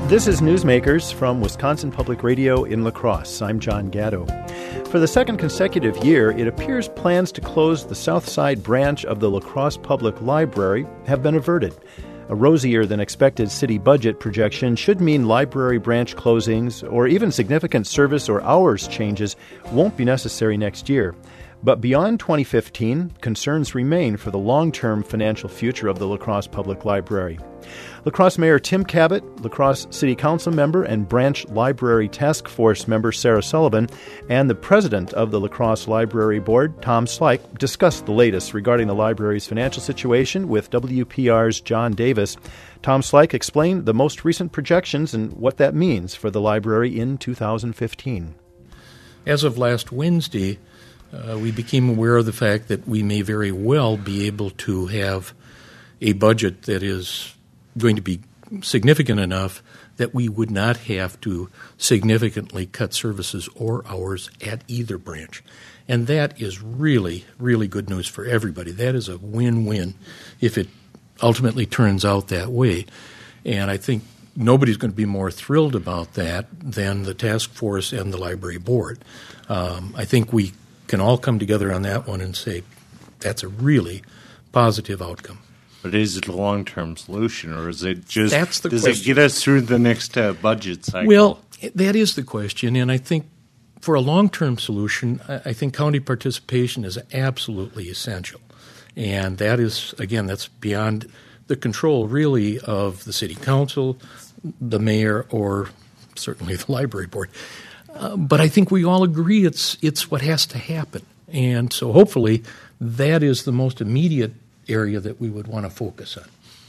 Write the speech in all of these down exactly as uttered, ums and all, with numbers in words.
This is Newsmakers from Wisconsin Public Radio in La Crosse. I'm John Gatto. For the second consecutive year, it appears plans to close the South Side branch of the La Crosse Public Library have been averted. A rosier than expected city budget projection should mean library branch closings or even significant service or hours changes won't be necessary next year. But beyond twenty fifteen, concerns remain for the long-term financial future of the La Crosse Public Library. La Crosse Mayor Tim Cabot, La Crosse City Council member and Branch Library Task Force member Sarah Sullivan, and the president of the La Crosse Library Board, Tom Slyke, discussed the latest regarding the library's financial situation with W P R's John Davis. Tom Slyke explained the most recent projections and what that means for the library in two thousand fifteen. As of last Wednesday, uh, we became aware of the fact that we may very well be able to have a budget that is going to be significant enough that we would not have to significantly cut services or hours at either branch. And that is really, really good news for everybody. That is a win-win if it ultimately turns out that way. And I think nobody's going to be more thrilled about that than the task force and the library board. Um, I think we can all come together on that one and say that's a really positive outcome. But is it a long-term solution, or is it just That's the does question. it get us through the next uh, budget cycle? Well, that is the question, and I think for a long-term solution, I think county participation is absolutely essential. And that is, again, that's beyond the control, really, of the city council, the mayor, or certainly the library board. Uh, but I think we all agree it's it's what has to happen. And so hopefully that is the most immediate area that we would want to focus on.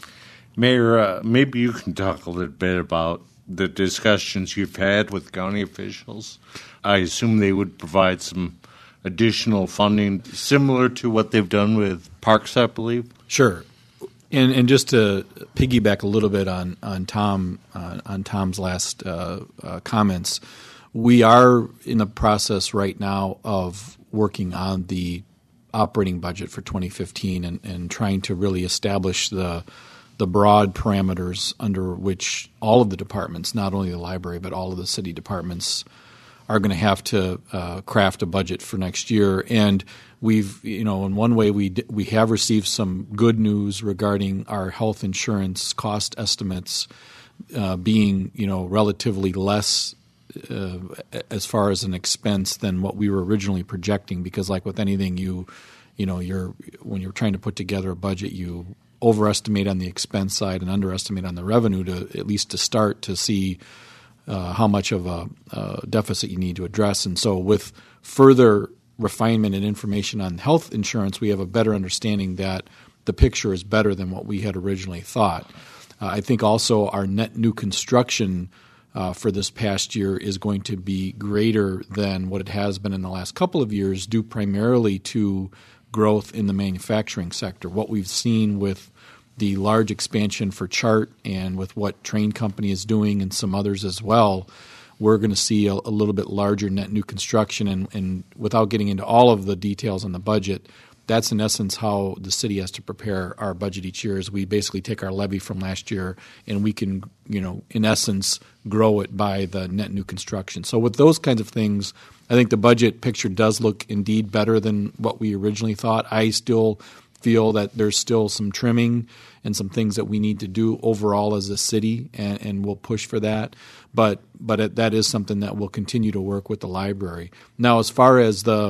Mayor, uh, maybe you can talk a little bit about the discussions you've had with county officials. I assume they would provide some additional funding similar to what they've done with parks, I believe. Sure. And and just to piggyback a little bit on on Tom uh, on Tom's last uh, uh, comments, we are in the process right now of working on the operating budget for twenty fifteen and, and trying to really establish the the broad parameters under which all of the departments, not only the library but all of the city departments, are going to have to uh, craft a budget for next year. And we've, you know, in one way we we have received some good news regarding our health insurance cost estimates uh, being, you know, relatively less Uh, as far as an expense than what we were originally projecting, because like with anything, you you know you're when you're trying to put together a budget, you overestimate on the expense side and underestimate on the revenue to at least to start to see uh, how much of a, a deficit you need to address. And so with further refinement and information on health insurance, we have a better understanding that the picture is better than what we had originally thought. Uh, I think also our net new construction Uh, for this past year is going to be greater than what it has been in the last couple of years, due primarily to growth in the manufacturing sector. What we've seen with the large expansion for Chart and with what Train Company is doing and some others as well, we're going to see a, a little bit larger net new construction. And, and without getting into all of the details on the budget, that's in essence how the city has to prepare our budget each year. Is we basically take our levy from last year and we can, you know, in essence, grow it by the net new construction. So with those kinds of things, I think the budget picture does look indeed better than what we originally thought. I still feel that there's still some trimming and some things that we need to do overall as a city, and, and we'll push for that. But but it, that is something that we'll continue to work with the library. Now, as far as the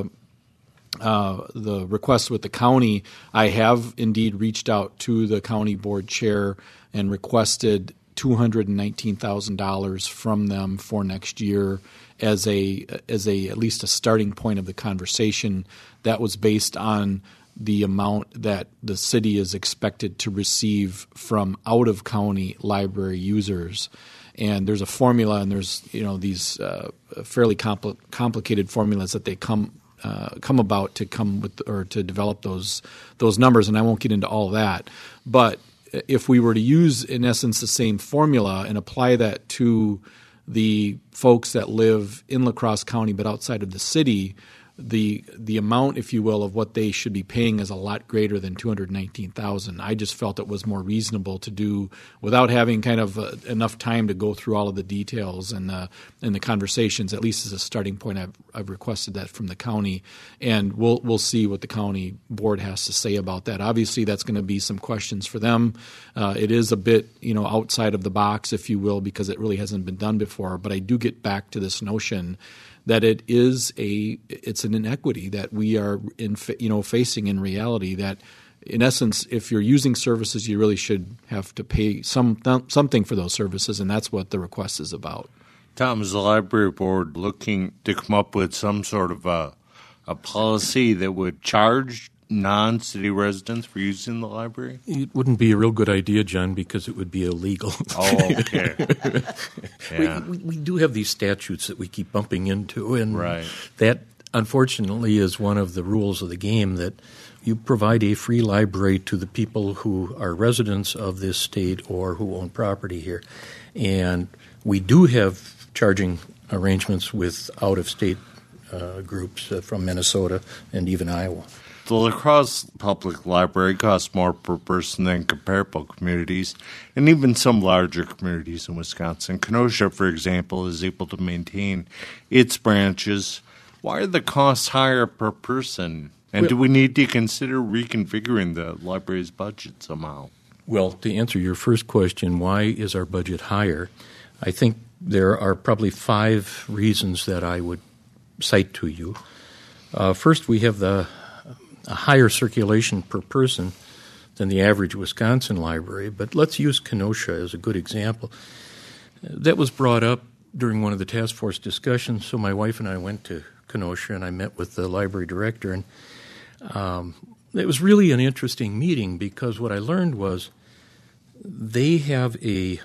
Uh, the request with the county, I have indeed reached out to the county board chair and requested two hundred nineteen thousand dollars from them for next year as a as a at least a starting point of the conversation. That was based on the amount that the city is expected to receive from out of county library users. And there's a formula, and there's you know these uh, fairly compl- complicated formulas that they come. Uh, come about to come with or to develop those those numbers, and I won't get into all of that. But if we were to use, in essence, the same formula and apply that to the folks that live in La Crosse County but outside of the city, the the amount, if you will, of what they should be paying is a lot greater than two hundred nineteen thousand dollars. I just felt it was more reasonable to do without having kind of uh, enough time to go through all of the details and the and the conversations. At least as a starting point, I've I've requested that from the county, and we'll we'll see what the county board has to say about that. Obviously, that's going to be some questions for them. Uh, it is a bit you know outside of the box, if you will, because it really hasn't been done before. But I do get back to this notion that it is a it's an inequity that we are in you know facing in reality. That in essence, if you're using services, you really should have to pay some something for those services, and that's what the request is about. Tom, is the library board looking to come up with some sort of a a policy that would charge non-city residents for using the library? It wouldn't be a real good idea, John, because it would be illegal. Oh, okay. Yeah. we, we, we do have these statutes that we keep bumping into, and right. that, unfortunately, is one of the rules of the game, that you provide a free library to the people who are residents of this state or who own property here. And we do have charging arrangements with out-of-state uh, groups uh, from Minnesota and even Iowa. The La Crosse Public Library costs more per person than comparable communities, and even some larger communities in Wisconsin. Kenosha, for example, is able to maintain its branches. Why are the costs higher per person? And well, do we need to consider reconfiguring the library's budget somehow? Well, to answer your first question, why is our budget higher? I think there are probably five reasons that I would cite to you. Uh, first, we have the a higher circulation per person than the average Wisconsin library, but let's use Kenosha as a good example. That was brought up during one of the task force discussions, so my wife and I went to Kenosha, and I met with the library director, and um, it was really an interesting meeting because what I learned was they have a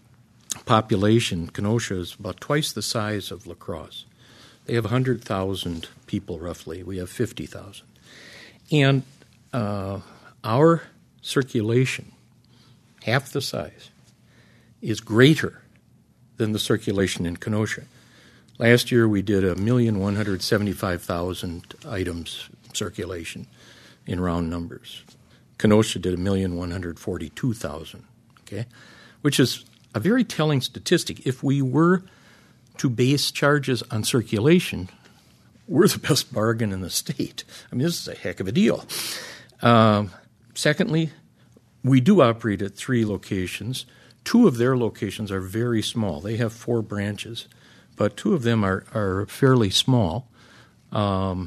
population, Kenosha is about twice the size of La Crosse. They have one hundred thousand people roughly. We have fifty thousand. And uh, our circulation, half the size, is greater than the circulation in Kenosha. Last year we did a million one hundred seventy-five thousand items circulation in round numbers. Kenosha did a million one hundred forty-two thousand, okay, which is a very telling statistic. If we were to base charges on circulation, we're the best bargain in the state. I mean, this is a heck of a deal. Um, secondly, we do operate at three locations. Two of their locations are very small. They have four branches, but two of them are, are fairly small. Um,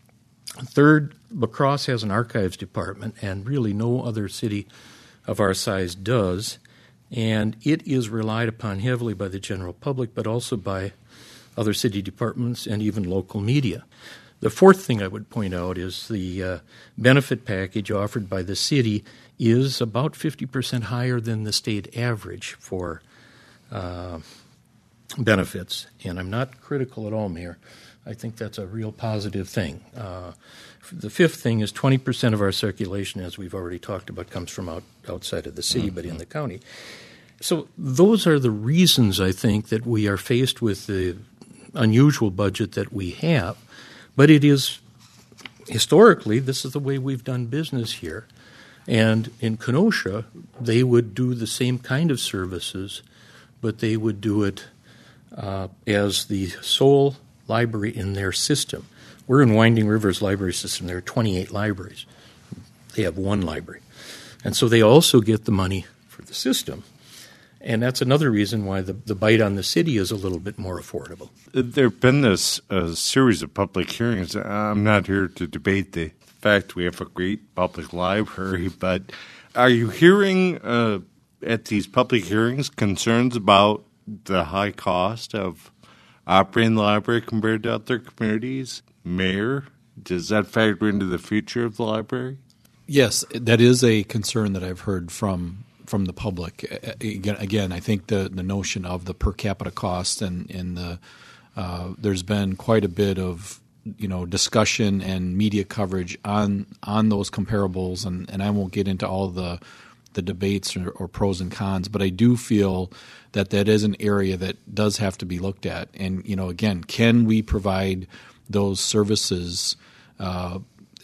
third, La Crosse has an archives department, and really no other city of our size does. And it is relied upon heavily by the general public, but also by other city departments, and even local media. The fourth thing I would point out is the uh, benefit package offered by the city is about fifty percent higher than the state average for uh, benefits. And I'm not critical at all, Mayor. I think that's a real positive thing. Uh, the fifth thing is twenty percent of our circulation, as we've already talked about, comes from out, outside of the city, mm-hmm. but in the county. So those are the reasons, I think, that we are faced with the unusual budget that we have, but it is historically this is the way we've done business here. And in Kenosha, they would do the same kind of services, but they would do it uh, as the sole library in their system. We're in Winding River's library system. There are twenty-eight libraries. They have one library. And so they also get the money for the system. And that's another reason why the, the bite on the city is a little bit more affordable. There have been this uh, series of public hearings. I'm not here to debate the fact we have a great public library, but are you hearing uh, at these public hearings concerns about the high cost of operating the library compared to other communities? Mayor, does that factor into the future of the library? Yes, that is a concern that I've heard from from the public. Again, again, I think the, the notion of the per capita cost and, and the uh, there's been quite a bit of you know discussion and media coverage on on those comparables, and, and I won't get into all the the debates or, or pros and cons, but I do feel that that is an area that does have to be looked at. And you know, again, can we provide those services uh,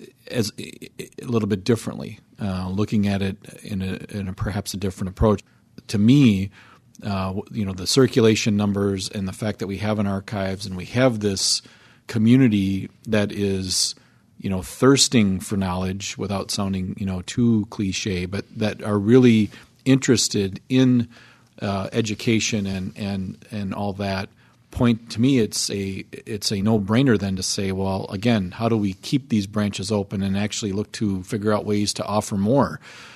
as a little bit differently, uh, looking at it in a, in a perhaps a different approach. To me, uh, you know, the circulation numbers and the fact that we have an archives and we have this community that is, you know, thirsting for knowledge without sounding, you know, too cliche, but that are really interested in uh, education and, and, and all that. Point to me, it's a it's a no-brainer then to say, well, again, how do we keep these branches open and actually look to figure out ways to offer more?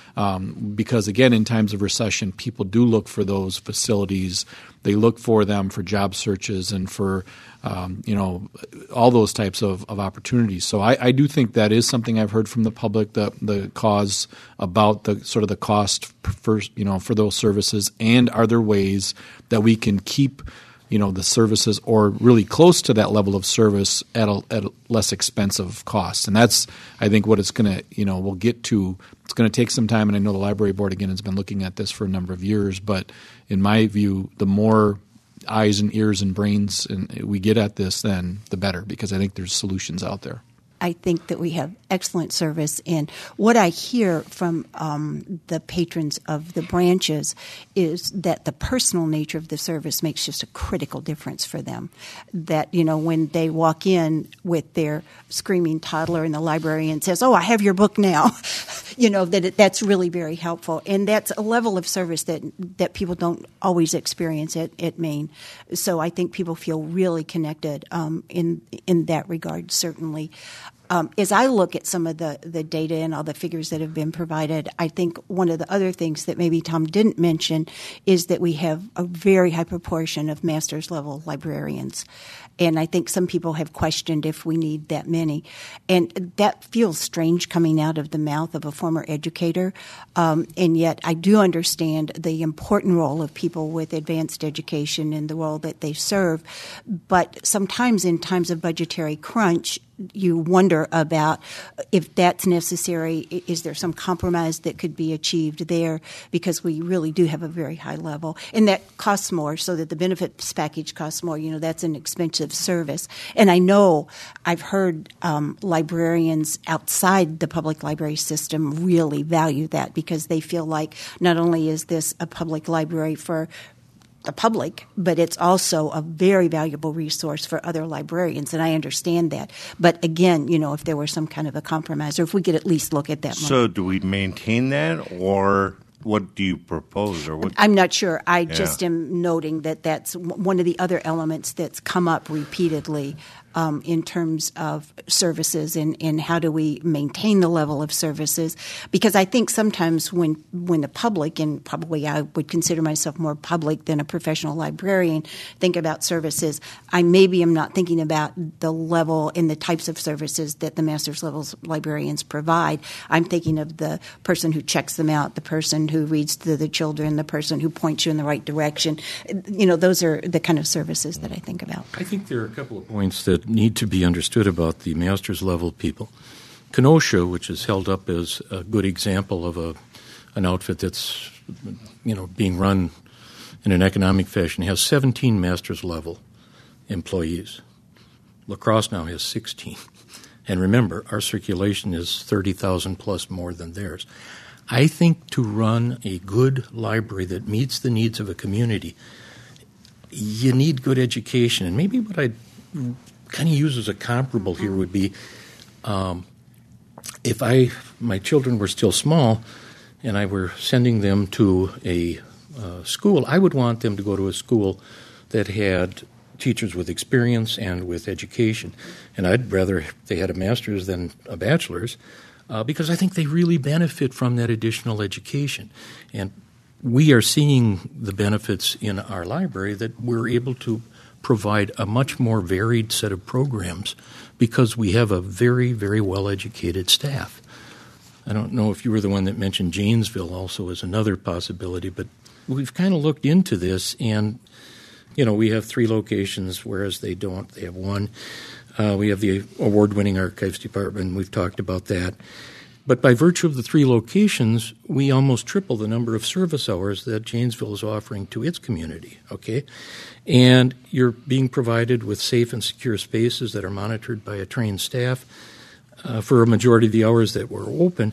Um, because again, in times of recession, people do look for those facilities. They look for them for job searches and for um, you know all those types of, of opportunities. So I, I do think that is something I've heard from the public, the the cause about the sort of the cost for you know for those services, and are there ways that we can keep you know the services or really close to that level of service at a, at a less expensive cost. And that's, I think, what it's going to, you know, we'll get to. It's going to take some time, and I know the library board, again, has been looking at this for a number of years. But in my view, the more eyes and ears and brains and we get at this, then the better, because I think there's solutions out there. I think that we have excellent service. And what I hear from um, the patrons of the branches is that the personal nature of the service makes just a critical difference for them. That, you know, when they walk in with their screaming toddler and the librarian says, oh, I have your book now, you know, that it, that's really very helpful. And that's a level of service that that people don't always experience at, at Maine. So I think people feel really connected um, in in that regard, certainly. Um, as I look at some of the, the data and all the figures that have been provided, I think one of the other things that maybe Tom didn't mention is that we have a very high proportion of master's level librarians. And I think some people have questioned if we need that many. And that feels strange coming out of the mouth of a former educator. Um, and yet I do understand the important role of people with advanced education and the role that they serve. But sometimes in times of budgetary crunch, you wonder about if that's necessary. Is there some compromise that could be achieved there? Because we really do have a very high level. And that costs more, so that the benefits package costs more. You know, that's an expensive service. And I know I've heard um, librarians outside the public library system really value that, because they feel like not only is this a public library for the public, but it's also a very valuable resource for other librarians, and I understand that. But again, you know, if there were some kind of a compromise, or if we could at least look at that more. So do we maintain that, or what do you propose? Or what? I'm not sure. I Yeah. just am noting that that's w- one of the other elements that's come up repeatedly um, in terms of services and, and how do we maintain the level of services. Because I think sometimes when when the public, and probably I would consider myself more public than a professional librarian, think about services, I maybe am not thinking about the level and the types of services that the master's level librarians provide. I'm thinking of the person who checks them out, the person who reads to the children, the person who points you in the right direction. You know, those are the kind of services that I think about. I think there are a couple of points that need to be understood about the master's level people. Kenosha, which is held up as a good example of a an outfit that's, you know, being run in an economic fashion, has seventeen master's level employees. La Crosse now has sixteen. And remember, our circulation is thirty thousand plus more than theirs. I think to run a good library that meets the needs of a community, you need good education. And maybe what I'd kind of use as a comparable here would be um, if I my children were still small and I were sending them to a uh, school, I would want them to go to a school that had teachers with experience and with education. And I'd rather they had a master's than a bachelor's, uh, because I think they really benefit from that additional education. And we are seeing the benefits in our library that we're able to provide a much more varied set of programs because we have a very, very well-educated staff. I don't know if you were the one that mentioned Janesville also as another possibility, but we've kind of looked into this, and, you know, we have three locations, whereas they don't. They have one. Uh, we have the award-winning archives department. We've talked about that. But by virtue of the three locations, we almost triple the number of service hours that Janesville is offering to its community, okay? And you're being provided with safe and secure spaces that are monitored by a trained staff uh, for a majority of the hours that we're open.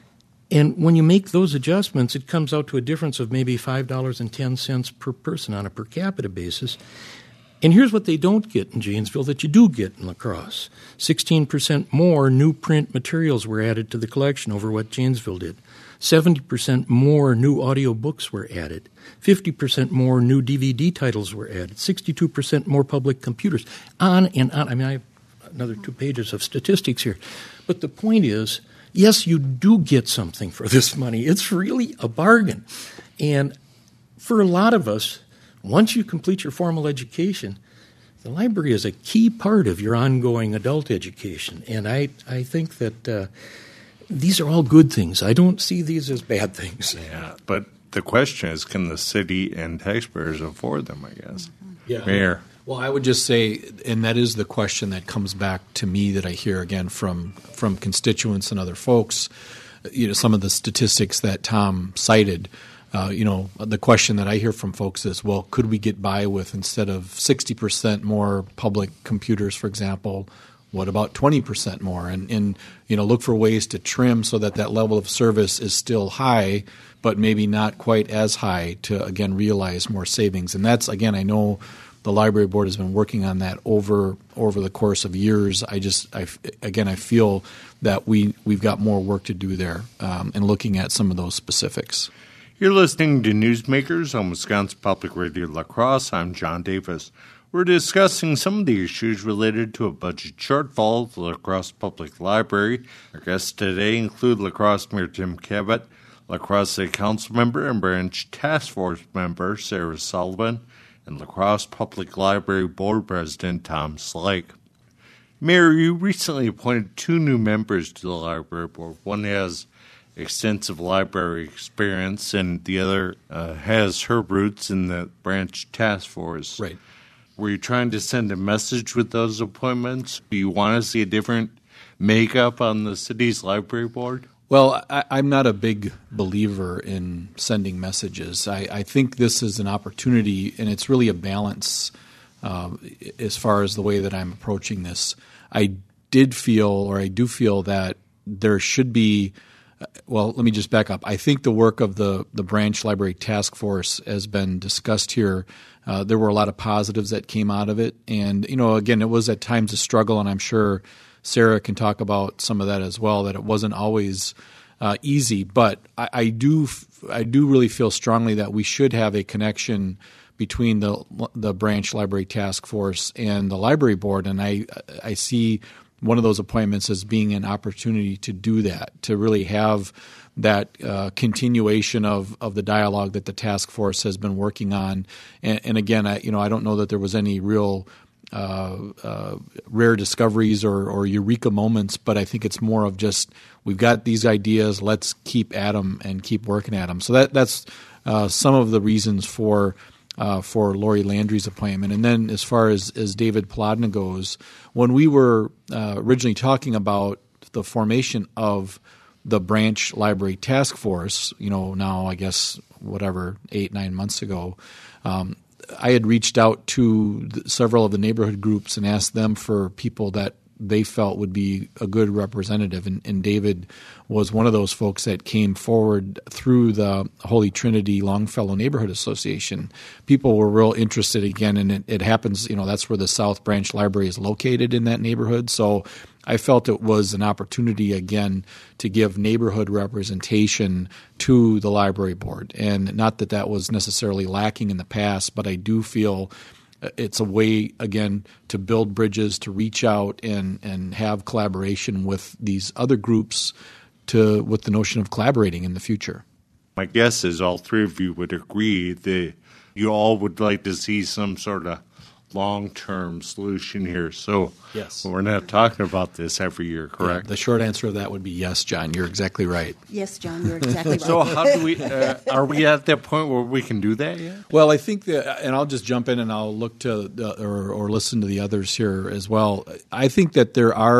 And when you make those adjustments, it comes out to a difference of maybe five dollars and ten cents per person on a per capita basis. And here's what they don't get in Janesville that you do get in La Crosse. sixteen percent more new print materials were added to the collection over what Janesville did. seventy percent more new audio books were added. fifty percent more new D V D titles were added. sixty-two percent more public computers. On and on. I mean, I have another two pages of statistics here. But the point is, yes, you do get something for this money. It's really a bargain. And for a lot of us, once you complete your formal education, the library is a key part of your ongoing adult education. And I, I think that uh, these are all good things. I don't see these as bad things. Yeah, but the question is, can the city and taxpayers afford them, I guess? Yeah. Mayor. Well, I would just say, and that is the question that comes back to me that I hear again from, from constituents and other folks, you know, some of the statistics that Tom cited. Uh, you know, the question that I hear from folks is, well, could we get by with, instead of sixty percent more public computers, for example, what about twenty percent more? And, and, you know, look for ways to trim so that that level of service is still high, but maybe not quite as high to, again, realize more savings. And that's, again, I know the library board has been working on that over over the course of years. I just, I, again, I feel that we, we've got more work to do there um, in looking at some of those specifics. You're listening to Newsmakers on Wisconsin Public Radio La Crosse. I'm John Davis. We're discussing some of the issues related to a budget shortfall of the La Crosse Public Library. Our guests today include La Crosse Mayor Tim Cabot, La Crosse City Council member and Branch Task Force member Sarah Sullivan, and La Crosse Public Library Board President Tom Slake. Mayor, you recently appointed two new members to the library board. One has extensive library experience, and the other uh, has her roots in the Branch Task Force. Right. Were you trying to send a message with those appointments? Do you want to see a different makeup on the city's library board? Well, I, I'm not a big believer in sending messages. I, I think this is an opportunity, and it's really a balance uh, as far as the way that I'm approaching this. I did feel, or I do feel, that there should be Well, let me just back up. I think the work of the, the Branch Library Task Force has been discussed here. Uh, there were a lot of positives that came out of it. And, you know, again, it was at times a struggle, and I'm sure Sarah can talk about some of that as well, that it wasn't always uh, easy. But I, I do I do really feel strongly that we should have a connection between the the Branch Library Task Force and the Library Board. And I I see one of those appointments as being an opportunity to do that, to really have that uh, continuation of, of the dialogue that the task force has been working on. And, and again, I, you know, I don't know that there was any real uh, uh, rare discoveries or, or eureka moments, but I think it's more of just, we've got these ideas, let's keep at them and keep working at them. So that that's uh, some of the reasons for Uh, for Lori Landry's appointment. And then as far as, as David Plodna goes, when we were uh, originally talking about the formation of the Branch Library Task Force, you know, now I guess whatever, eight, nine months ago, um, I had reached out to the, several of the neighborhood groups and asked them for people that they felt would be a good representative. And, and David was one of those folks that came forward through the Holy Trinity Longfellow Neighborhood Association. People were real interested again, and it, it happens, you know, that's where the South Branch Library is located in that neighborhood. So I felt it was an opportunity again to give neighborhood representation to the library board. And not that that was necessarily lacking in the past, but I do feel it's a way, again, to build bridges, to reach out and, and have collaboration with these other groups to with the notion of collaborating in the future. My guess is all three of you would agree that you all would like to see some sort of long-term solution here. So yes, we're not talking about this every year, correct? Yeah, the short answer to that would be yes, John. You're exactly right. Yes, John, you're exactly right. So how do we? Uh, are we at that point where we can do that yet? Well, I think that, and I'll just jump in and I'll look to the, or, or listen to the others here as well. I think that there are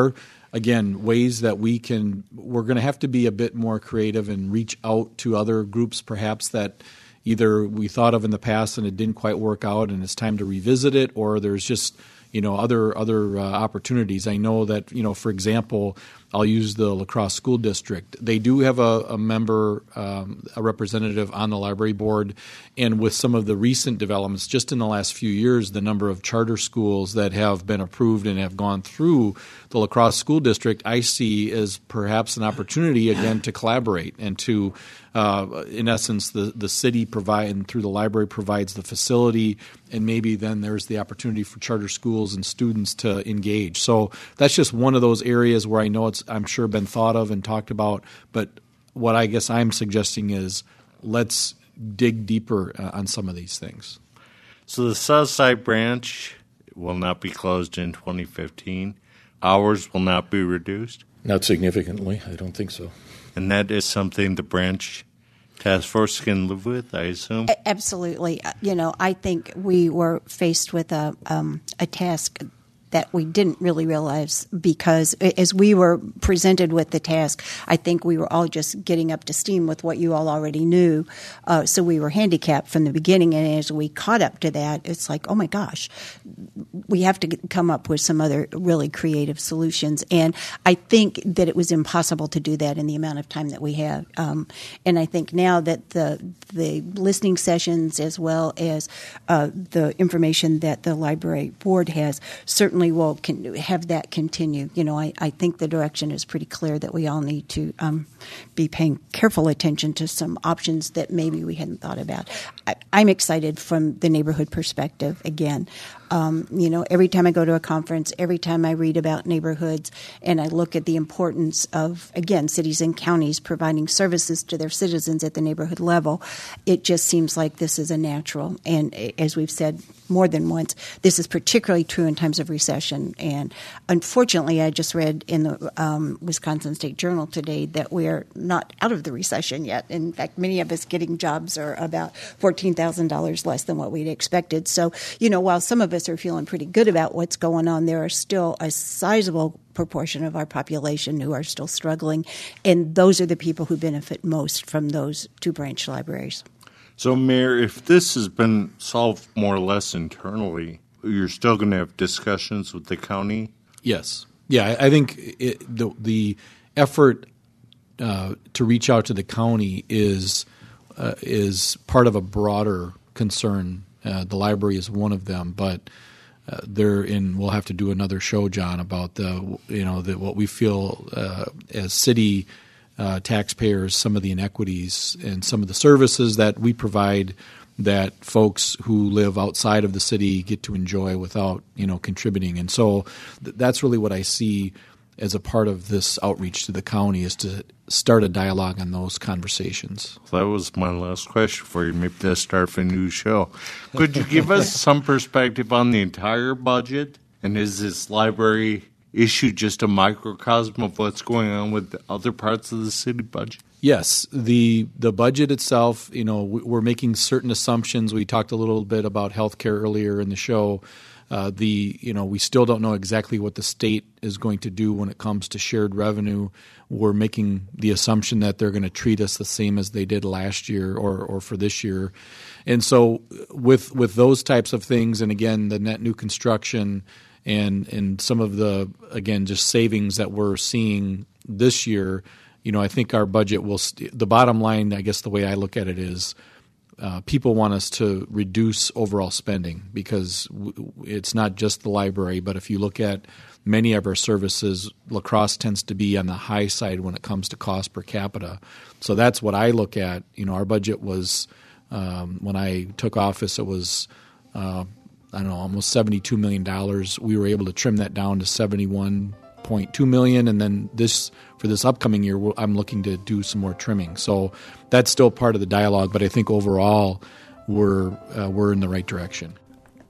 again, ways that we can – we're going to have to be a bit more creative and reach out to other groups perhaps that either we thought of in the past and it didn't quite work out and it's time to revisit it, or there's just – you know, other other uh, opportunities. I know that, you know, for example, I'll use the La Crosse School District. They do have a, a member, um, a representative on the library board, and with some of the recent developments just in the last few years, the number of charter schools that have been approved and have gone through the La Crosse School District, I see as perhaps an opportunity again to collaborate and to, uh, in essence, the, the city provide and through the library provides the facility, and maybe then there's the opportunity for charter schools and students to engage. So that's just one of those areas where I know it's, I'm sure, been thought of and talked about. But what I guess I'm suggesting is let's dig deeper uh, on some of these things. So the Southside branch will not be closed in twenty fifteen. Hours will not be reduced? Not significantly. I don't think so. And that is something the branch task force can live with, I assume? Absolutely. You know, I think we were faced with a um, a task that we didn't really realize, because as we were presented with the task, I think we were all just getting up to steam with what you all already knew. Uh, so we were handicapped from the beginning, and as we caught up to that, it's like, oh my gosh, we have to come up with some other really creative solutions. And I think that it was impossible to do that in the amount of time that we have. Um, and I think now that the the listening sessions, as well as uh, the information that the library board has, certainly will can have that continue. You know, I, I think the direction is pretty clear that we all need to um, be paying careful attention to some options that maybe we hadn't thought about. I, I'm excited from the neighborhood perspective again. Um, you know, every time I go to a conference, every time I read about neighborhoods and I look at the importance of, again, cities and counties providing services to their citizens at the neighborhood level, it just seems like this is a natural. And as we've said more than once, this is particularly true in times of recession. And unfortunately, I just read in the um, Wisconsin State Journal today that we're not out of the recession yet. In fact, many of us getting jobs are about fourteen thousand dollars less than what we'd expected. So, you know, while some of us are feeling pretty good about what's going on, there are still a sizable proportion of our population who are still struggling, and those are the people who benefit most from those two branch libraries. So, Mayor, if this has been solved more or less internally, you're still going to have discussions with the county? Yes. Yeah, I think it, the, the effort uh, to reach out to the county is uh, is part of a broader concern. Uh, the library is one of them, but uh, they're in. We'll have to do another show, John, about the you know the, what we feel uh, as city uh, taxpayers, some of the inequities and some of the services that we provide that folks who live outside of the city get to enjoy without you know contributing. And so th- that's really what I see as a part of this outreach to the county, is to start a dialogue on those conversations. That was my last question for you. Maybe let's start a new show. Could you give us some perspective on the entire budget? And is this library issue just a microcosm of what's going on with the other parts of the city budget? Yes, the the budget itself, you know, we're making certain assumptions. We talked a little bit about healthcare earlier in the show. Uh, the you know we still don't know exactly what the state is going to do when it comes to shared revenue. We're making the assumption that they're going to treat us the same as they did last year or or for this year. And so with with those types of things, and again the net new construction and and some of the again just savings that we're seeing this year, you know I think our budget will st- the bottom line, I guess the way I look at it is, Uh, people want us to reduce overall spending, because w- it's not just the library, but if you look at many of our services, La Crosse tends to be on the high side when it comes to cost per capita. So that's what I look at. You know, our budget was, um, when I took office, it was, uh, I don't know, almost seventy-two million dollars. We were able to trim that down to seventy-one point two million dollars, and then this for this upcoming year, I'm looking to do some more trimming. So that's still part of the dialogue, but I think overall we're uh, we're in the right direction.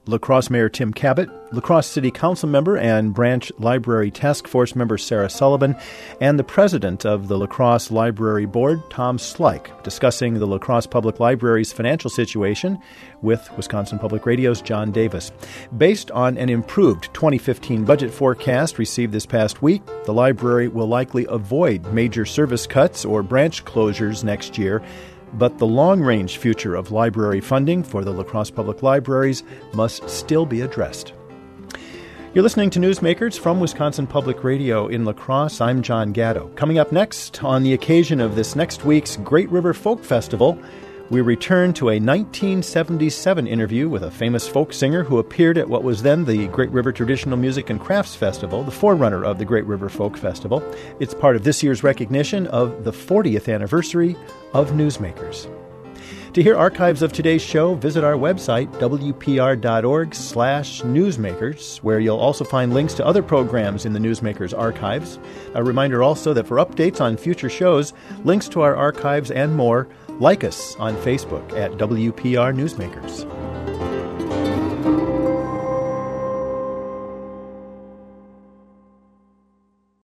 La Crosse Mayor Tim Cabot, La Crosse City Council member and Branch Library Task Force member Sarah Sullivan, and the president of the La Crosse Library Board, Tom Slyke, discussing the La Crosse Public Library's financial situation with Wisconsin Public Radio's John Davis. Based on an improved twenty fifteen budget forecast received this past week, the library will likely avoid major service cuts or branch closures next year. But the long-range future of library funding for the La Crosse Public Libraries must still be addressed. You're listening to Newsmakers from Wisconsin Public Radio in La Crosse. I'm John Gatto. Coming up next, on the occasion of this next week's Great River Folk Festival, we return to a nineteen seventy-seven interview with a famous folk singer who appeared at what was then the Great River Traditional Music and Crafts Festival, the forerunner of the Great River Folk Festival. It's part of this year's recognition of the fortieth anniversary of Newsmakers. To hear archives of today's show, visit our website, w p r dot org slash newsmakers, where you'll also find links to other programs in the Newsmakers archives. A reminder also that for updates on future shows, links to our archives and more, like us on Facebook at W P R Newsmakers.